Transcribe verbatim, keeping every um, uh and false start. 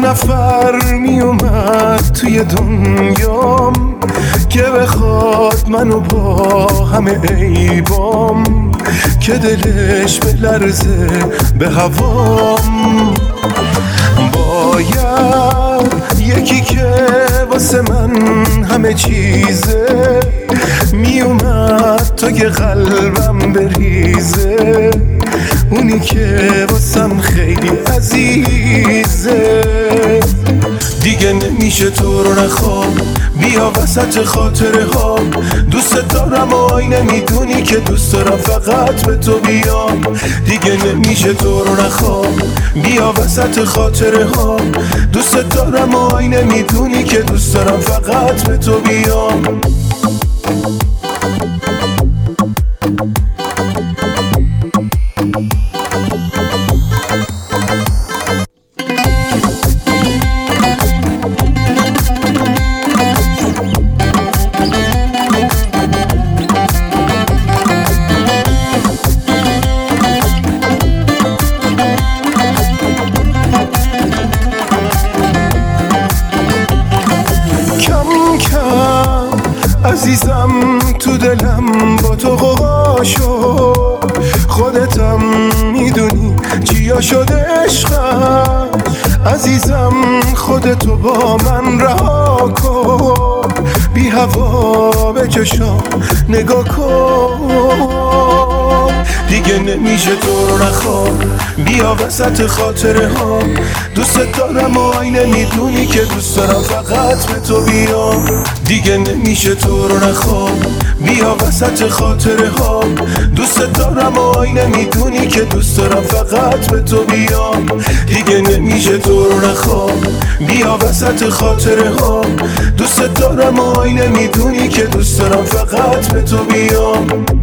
نفر می اومد توی دنیام که بخواد منو با همه عیبام، که دلش بلرزه به هوام. باید یکی که واسه من همه چیزه می اومد تا که قلبم بریزه، اونی که واسم خیلی عزیزه. دیگه نمیشه تو رو نخوام، بیا وسط خاطره ها. دوست دارم و آینه میدونی که دوست دارم فقط به تو بیام. دیگه نمیشه تو رو نخوام، بیا وسط خاطره ها. دوست دارم و آینه میدونی که دوست دارم فقط به تو بیام. عزیزم تو دلم با تو غوغا شد، خودتم میدونی چیا شد عشقم. عزیزم خودتو با من رها کن، بی هوا به چشام نگاه کن. دیگه نمیشه تو رو نخوام، بیا وسط خاطره ها. دوست دارم و آینه میدونی که دوست دارم فقط به تو بیام. دیگه نمیشه تو رو نخوام، بیا وسط خاطره ها. دوست دارم و آینه میدونی که دوست دارم فقط به تو بیام. دیگه نمیشه تو رو نخوام، بیا وسط خاطره ها. دوست دارم و آینه میدونی که دوست دارم فقط به تو بیام.